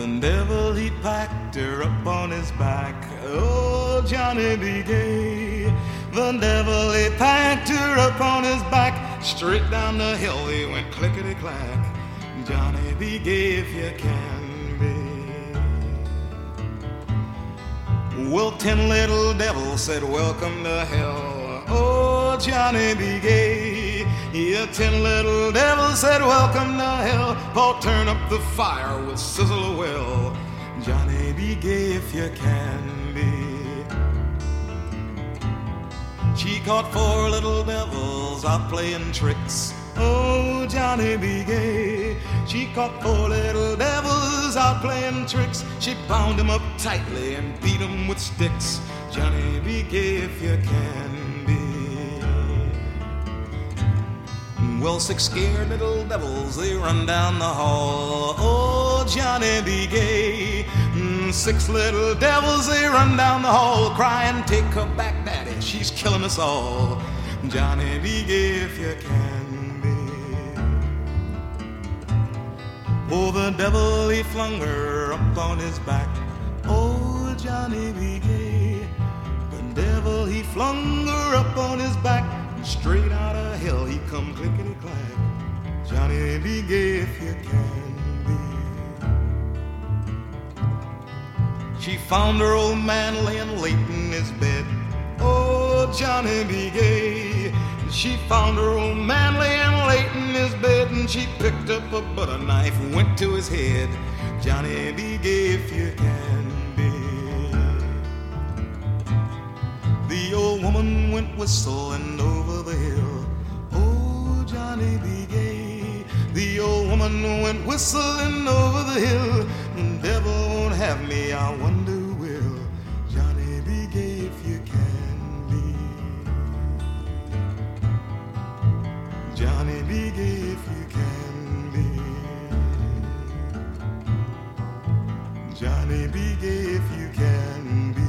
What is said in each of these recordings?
The devil, he packed her up on his back. Oh, Johnny B. Gay. The devil, he packed her up on his back. Straight down the hill he went clickety-clack. Johnny B. Gay, if you can be. Well, 10 little devils said, welcome to hell. Oh, Johnny B. Gay. Yeah, 10 little devils said, welcome to hell. Paul, turn up the fire with sizzle a well. Johnny B. Gay, if you can be. She caught 4 little devils out playing tricks. Oh, Johnny B. Gay. She caught 4 little devils out playing tricks. She bound them up tightly and beat them with sticks. Johnny B. Gay, if you can be. Well, 6 scared little devils, they run down the hall. Oh, Johnny B. Gay. 6 little devils, they run down the hall, crying, take her back, daddy, she's killing us all. Johnny B. Gay, if you can be. Oh, the devil, he flung her up on his back. Oh, Johnny B. Gay. The devil, he flung her up on his back. Straight out of hell, he come clickety-clack. Johnny B. Gay, if you can be. She found her old man laying late in his bed. Oh, Johnny B. Gay. She found her old man laying late in his bed, and she picked up a butter knife, went to his head. Johnny B. Gay, if you can be. The old woman went whistling over the hill. Oh, Johnny B. Gay. The old woman went whistling over the hill. The devil won't have me, I wonder who will. Johnny B. Gay, if you can be. Johnny B. Gay, if you can be. Johnny B. Gay, if you can be.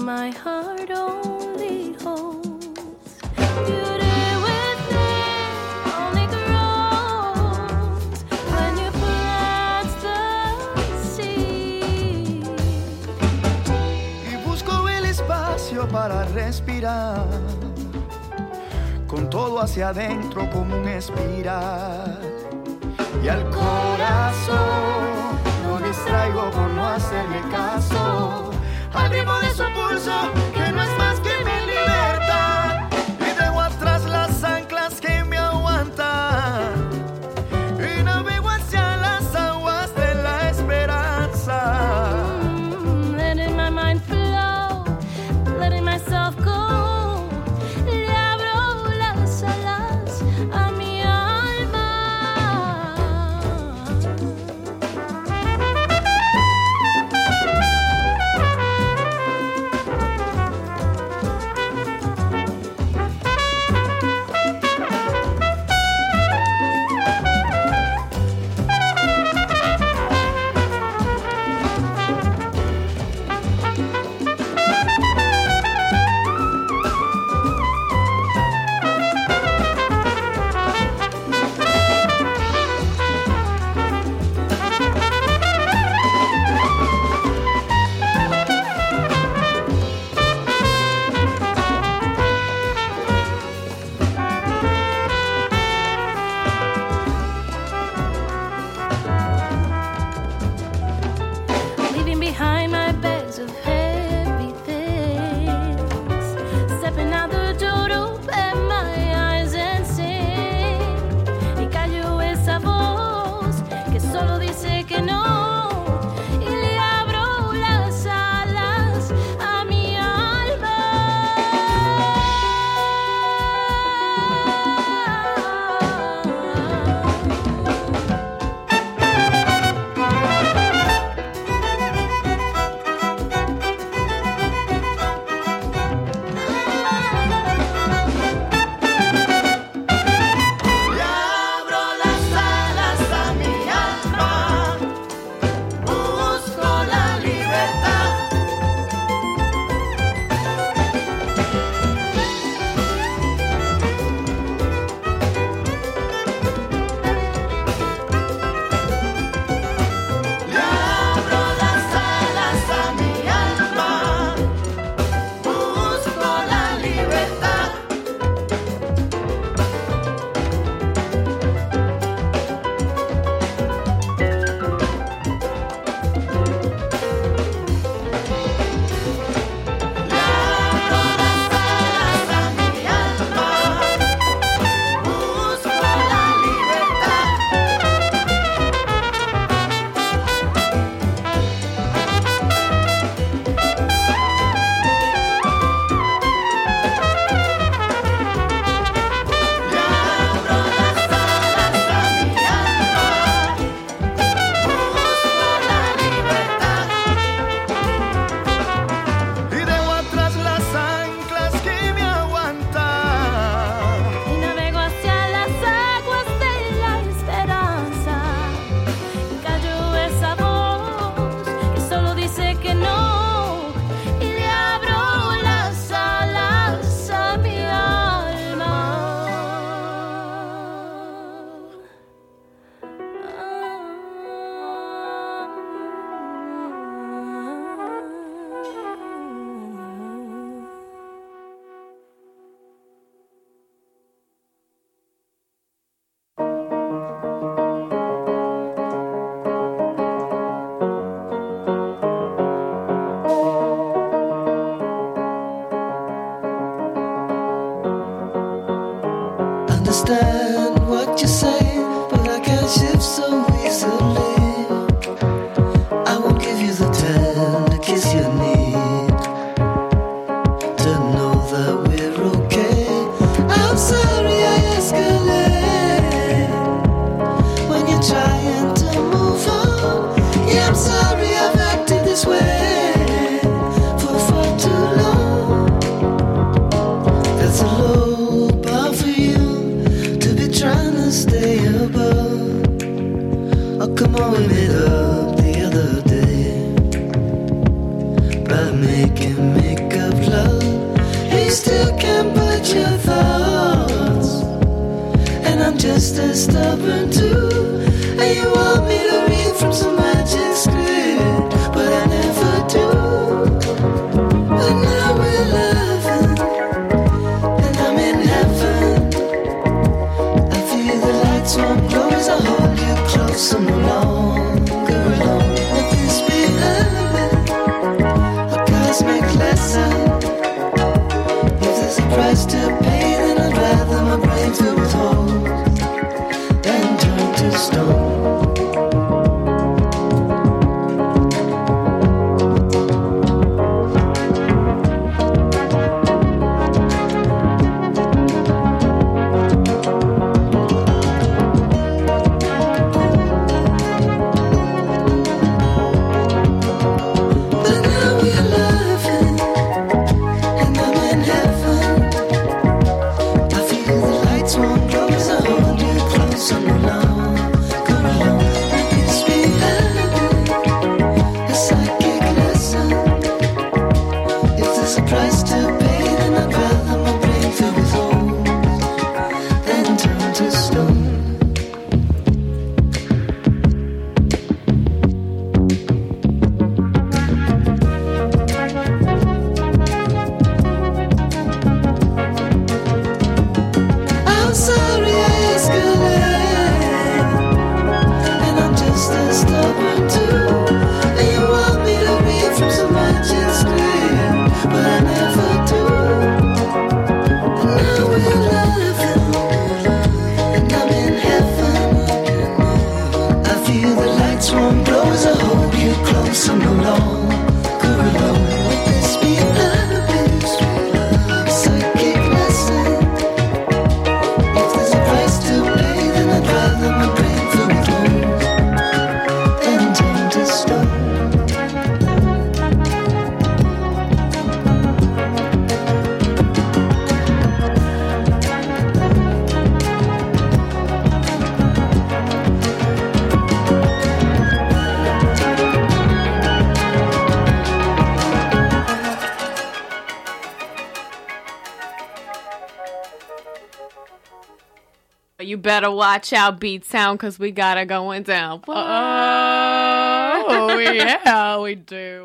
my heart only holds. Beauty within only grows when you plant the seed. Y busco el espacio para respirar, con todo hacia adentro como un espiral. Y al corazón lo distraigo por no hacerle caso al ritmo de su pulso, que no es más que mi libertad. Y dejo atrás las anclas que me aguantan y navego hacia las aguas de la esperanza. Letting my mind flow, letting myself go. Le abro las alas a mi alma. while making make-up love. You still can't put your thoughts, and I'm just as stubborn too. And you want me to read from some magic script, but I never do. But now we're loving, and I'm in heaven. I feel the lights won't glow as I hold you close. I'm no longer alone. Let this be a cosmic lesson. If there's a price to pay, then I'd rather my brain to withhold than turn to stone. You better watch out, Beat Sound, because we got it going down. Oh, yeah, we do.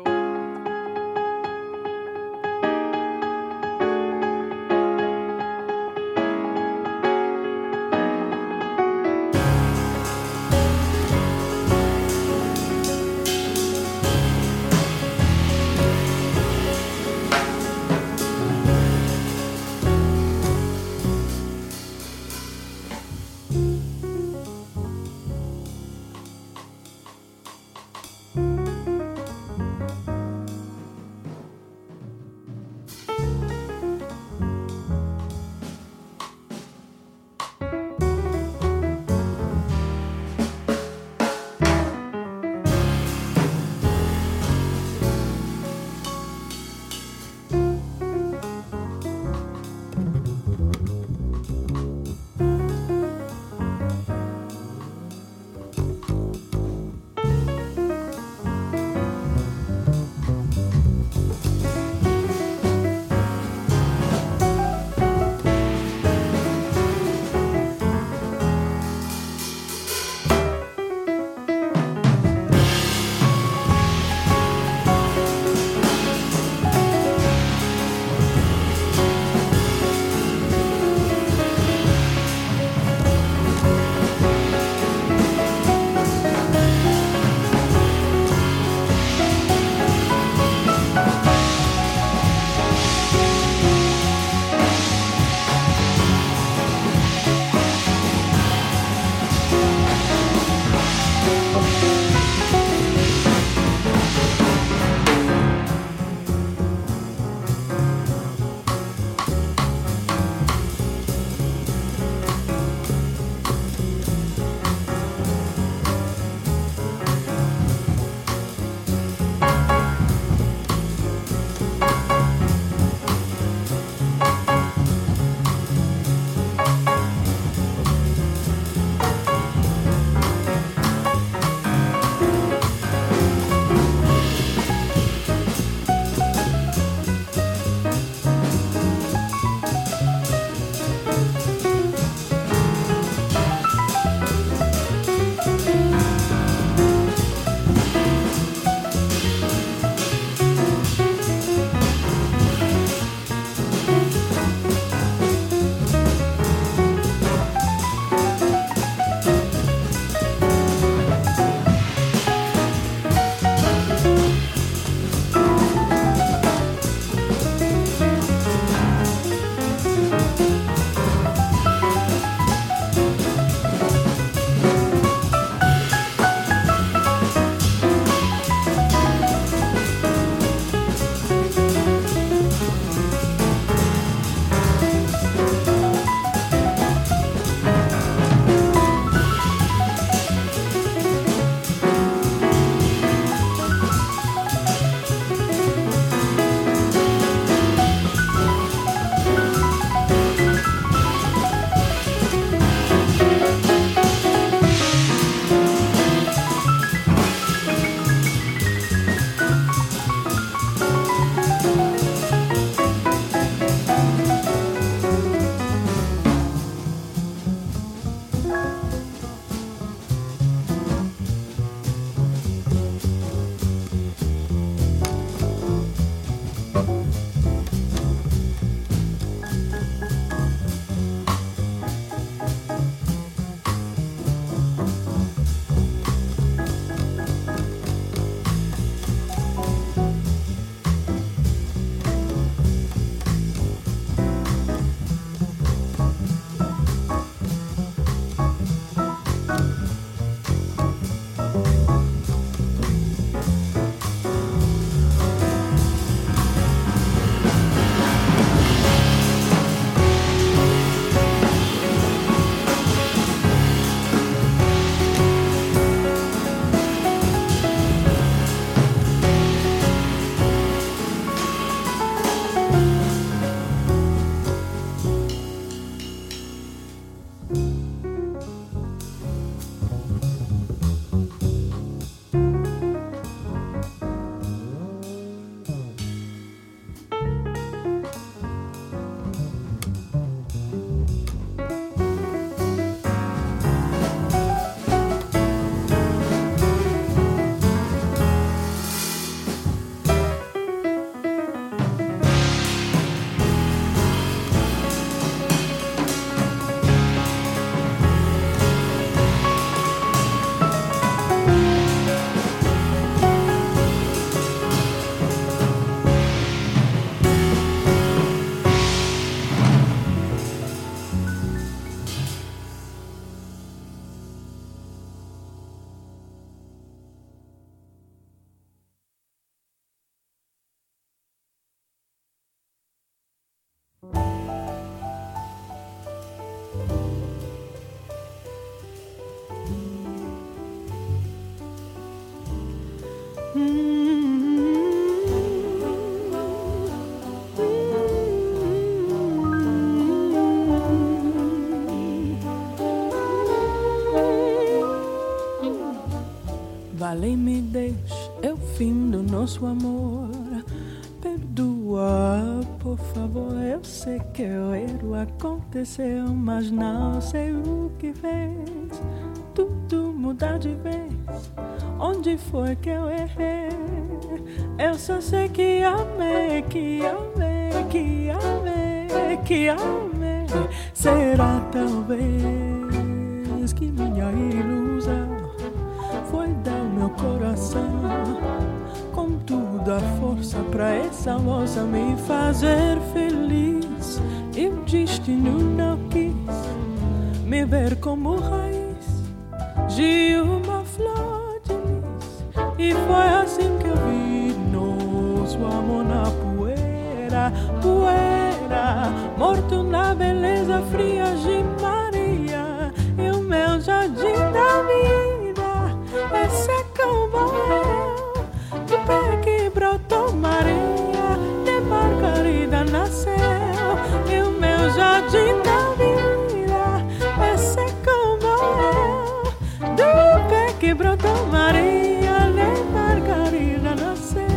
Vale-me, deixe eu fim do nosso amor. Perdoa, por favor, eu sei que o erro aconteceu, mas não sei o que fez tudo mudar de vez. Onde foi que eu errei? Eu só sei que amei, que amei, que amei, que amei. Será talvez que minha ilusão foi dar o meu coração com toda a força pra essa moça me fazer feliz. E o destino não quis me ver como raiz de uma flor de lis. E foi assim que eu vi nosso amor na poeira, poeira, morto na beleza fria de Maria. E o meu jardim da vida esse como eu, do pé que brotou Maria, de Margarida nasceu. E o meu jardim da vida esse como eu, do pé que brotou Maria, de Margarida nasceu.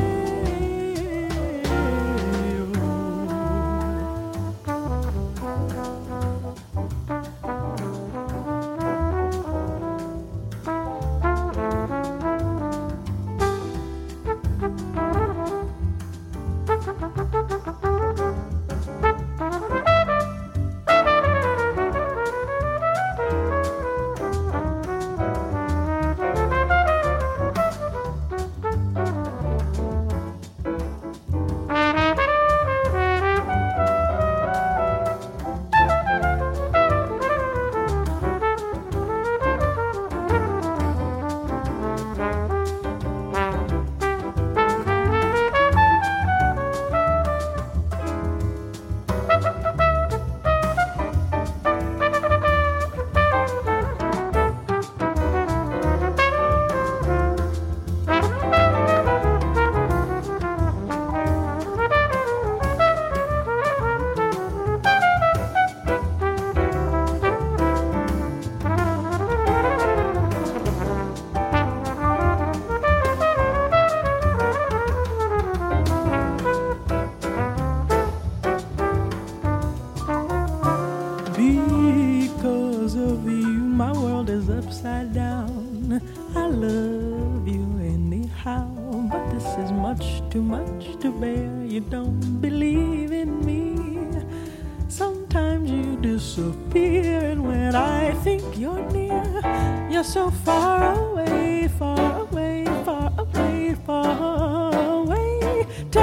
Because of you, my world is upside down. I love you anyhow, but this is much too much to bear. You don't believe in me. Sometimes you disappear, and when I think you're near, you're so far away, far away, far away, far away.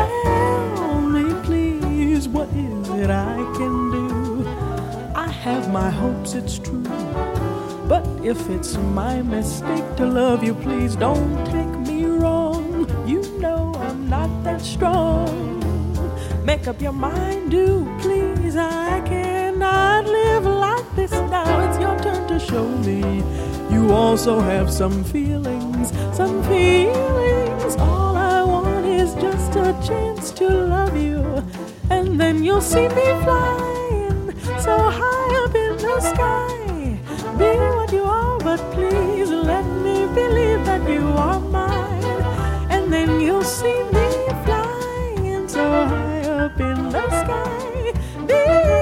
Tell me, please, what is it I can do? I have my hopes, it's true, but if it's my mistake to love you, please don't take me wrong. You know I'm not that strong. Make up your mind, do please. I cannot live like this now. It's your turn to show me you also have some feelings, some feelings. All I want is just a chance to love you, and then you'll see me flying so high up in the sky. Be what you are, but please let me believe that you are mine. And then you'll see me flying so high up in the sky. Be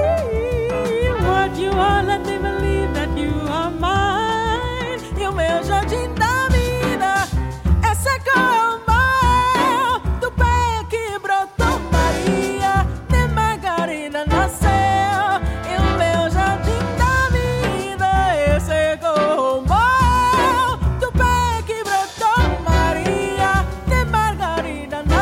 what you are, let me believe that you are mine. E o meu jardim da vida é como do pé que brotou Maria, de Margarida nasceu. Maria, de Margarida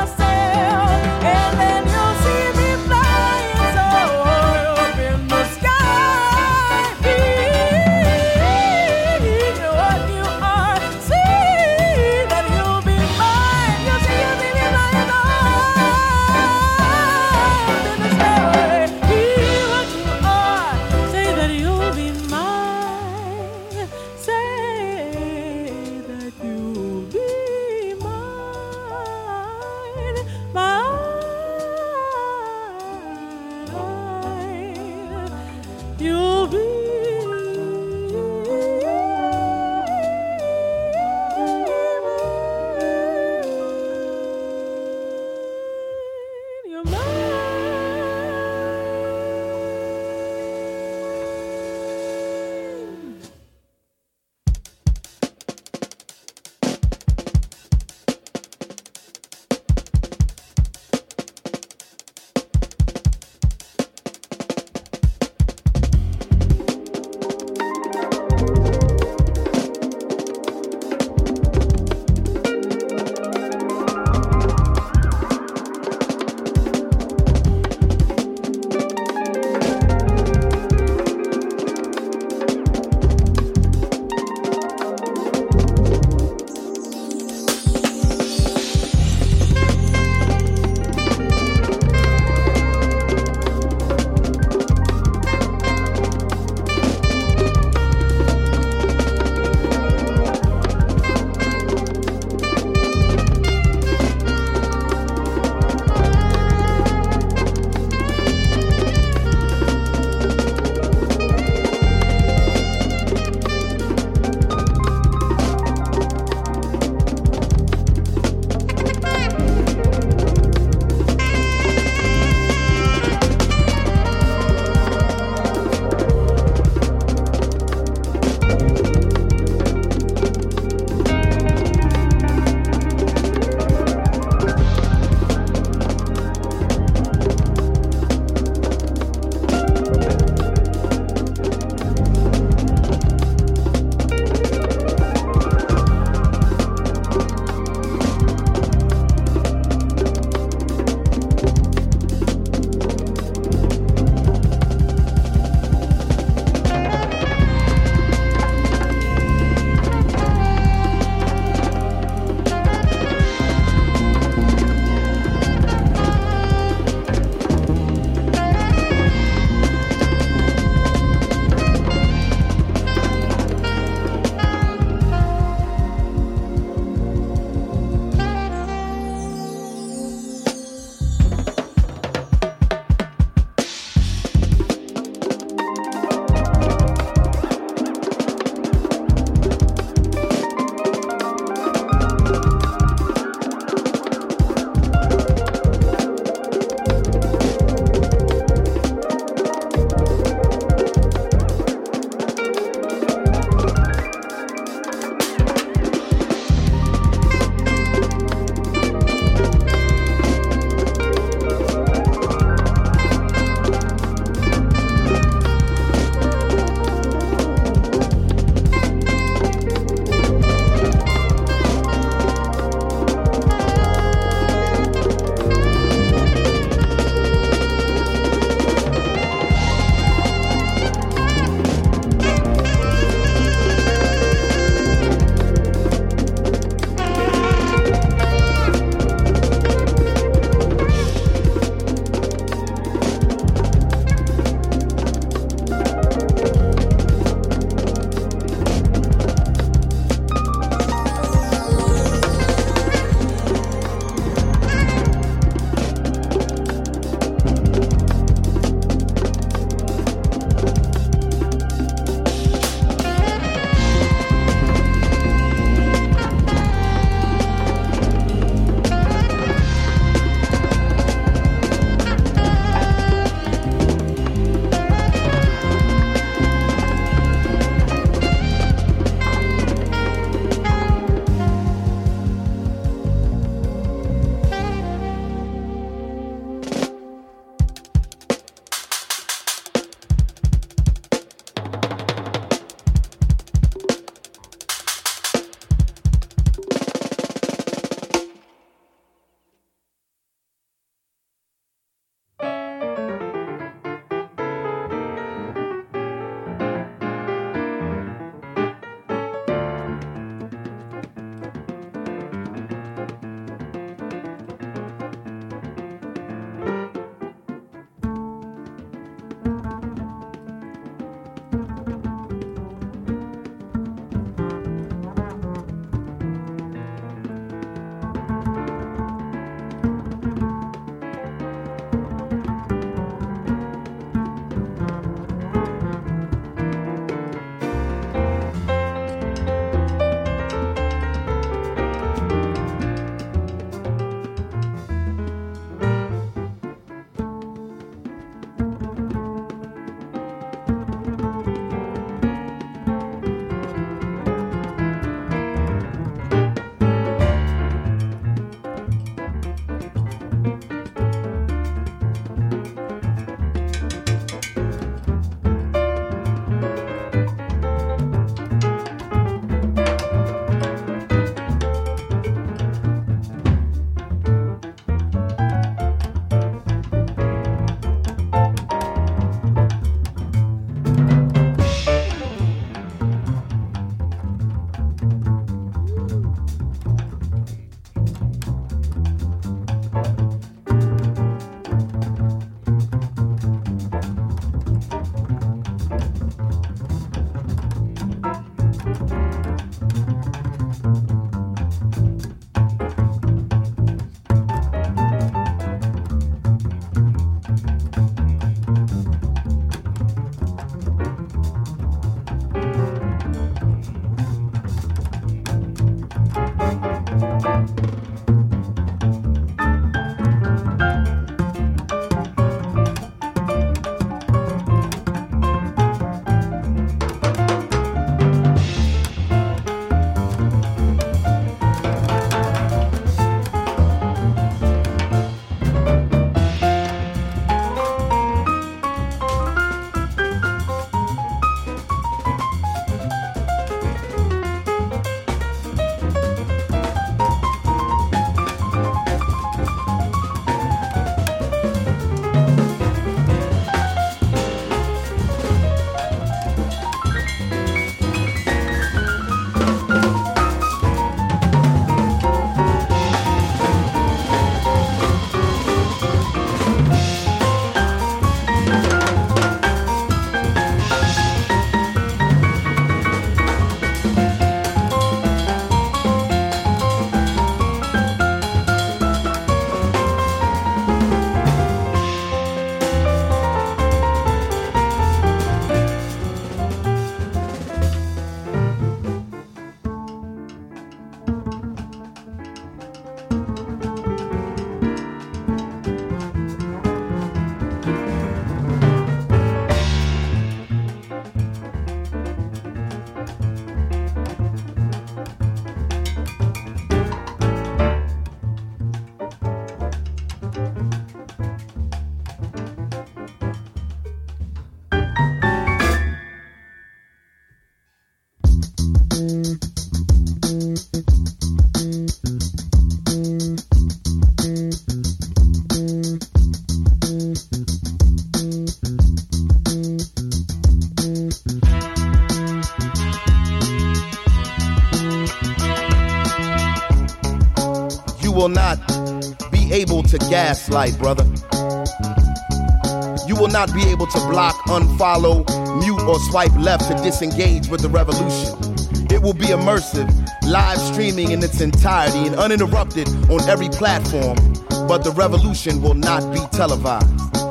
will not be able to gaslight, brother. You will not be able to block, unfollow, mute, or swipe left to disengage with the revolution. It will be immersive, live streaming in its entirety and uninterrupted on every platform, but the revolution will not be televised.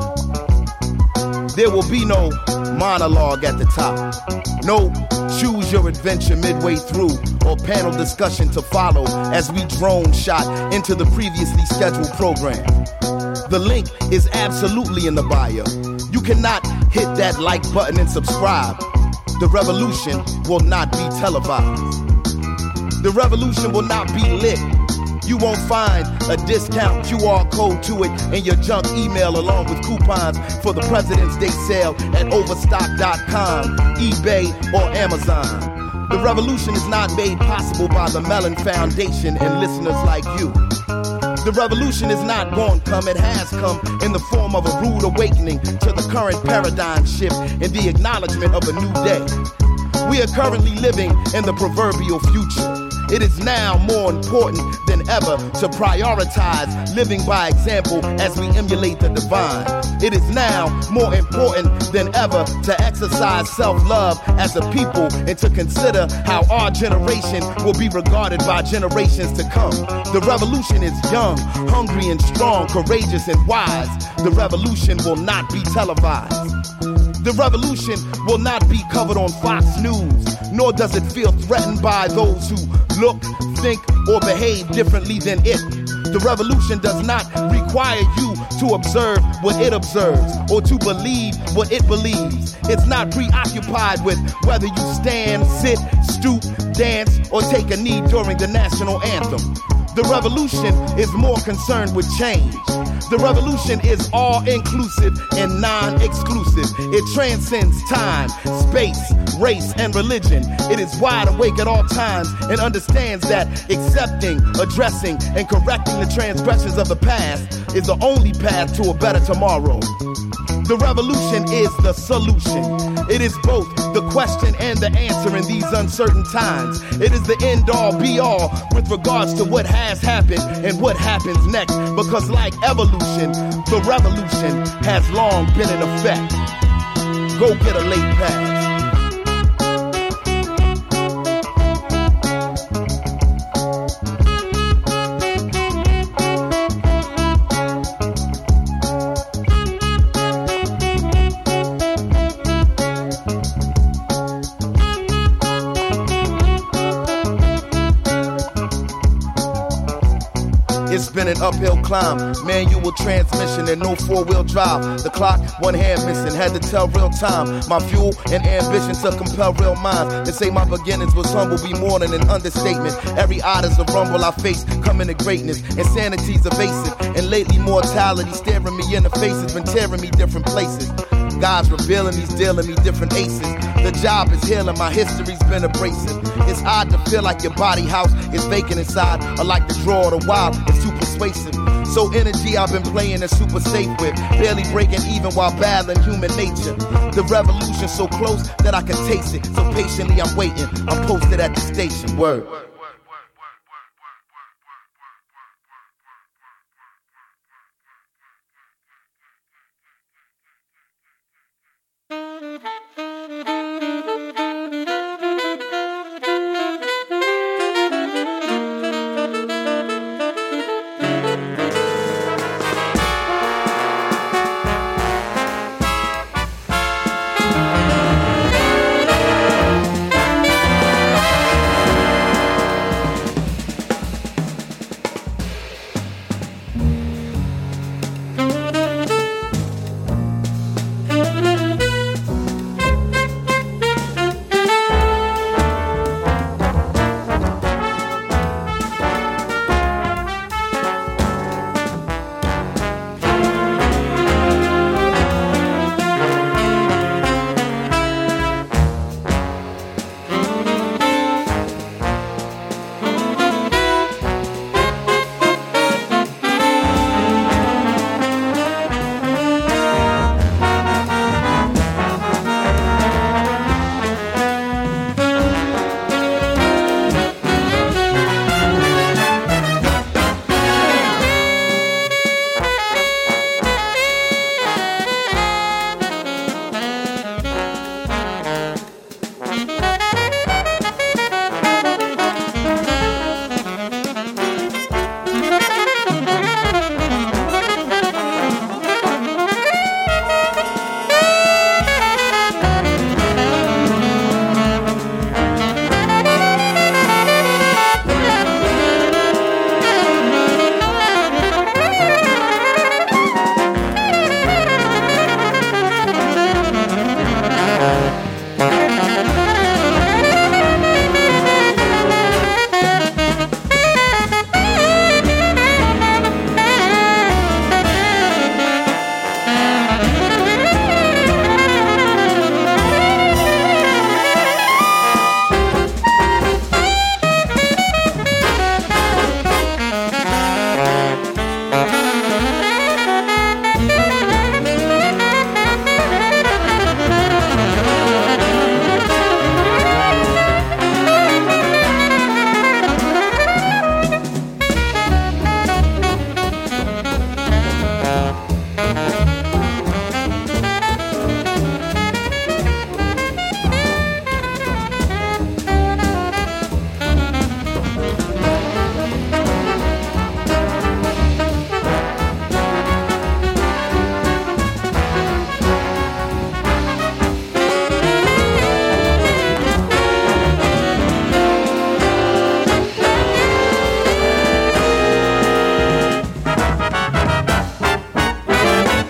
There will be no monologue at the top, no choose your adventure midway through, or panel discussion to follow as we drone shot into the previously scheduled program. The link is absolutely in the bio. You cannot hit that like button and subscribe. The revolution will not be televised. The revolution will not be lit. You won't find a discount QR code to it in your junk email along with coupons for the President's Day sale at Overstock.com, eBay, or Amazon. The revolution is not made possible by the Mellon Foundation and listeners like you. The revolution is not going to come, it has come in the form of a rude awakening to the current paradigm shift and the acknowledgement of a new day. We are currently living in the proverbial future. It is now more important than ever to prioritize living by example as we emulate the divine. It is now more important than ever to exercise self-love as a people and to consider how our generation will be regarded by generations to come. The revolution is young, hungry and strong, courageous and wise. The revolution will not be televised. The revolution will not be covered on Fox News, nor does it feel threatened by those who look, think, or behave differently than it. The revolution does not require you to observe what it observes or to believe what it believes. It's not preoccupied with whether you stand, sit, stoop, dance, or take a knee during the national anthem. The revolution is more concerned with change. The revolution is all-inclusive and non-exclusive. It transcends time, space, race, and religion. It is wide awake at all times and understands that accepting, addressing, and correcting the transgressions of the past is the only path to a better tomorrow. The revolution is the solution. It is both the question and the answer in these uncertain times. It is the end-all, be-all with regards to what has happened and what happens next. Because like evolution, the revolution has long been in effect. Go get a late pass. It's been an uphill climb, manual transmission and no four-wheel drive. The clock, one hand missing, had to tell real time. My fuel and ambition to compel real minds. They say my beginnings was humble, be more than an understatement. Every odd is a rumble I face, coming to greatness. Insanity's evasive, and lately mortality staring me in the face has been tearing me different places. God's revealing, he's dealing me different aces. The job is healing, my history's been abrasive. It's odd to feel like your body house is vacant inside, or like the draw of the wild is too persuasive. So energy I've been playing is super safe with, barely breaking even while battling human nature. The revolution so close that I can taste it, so patiently I'm waiting. I'm posted at the station, word.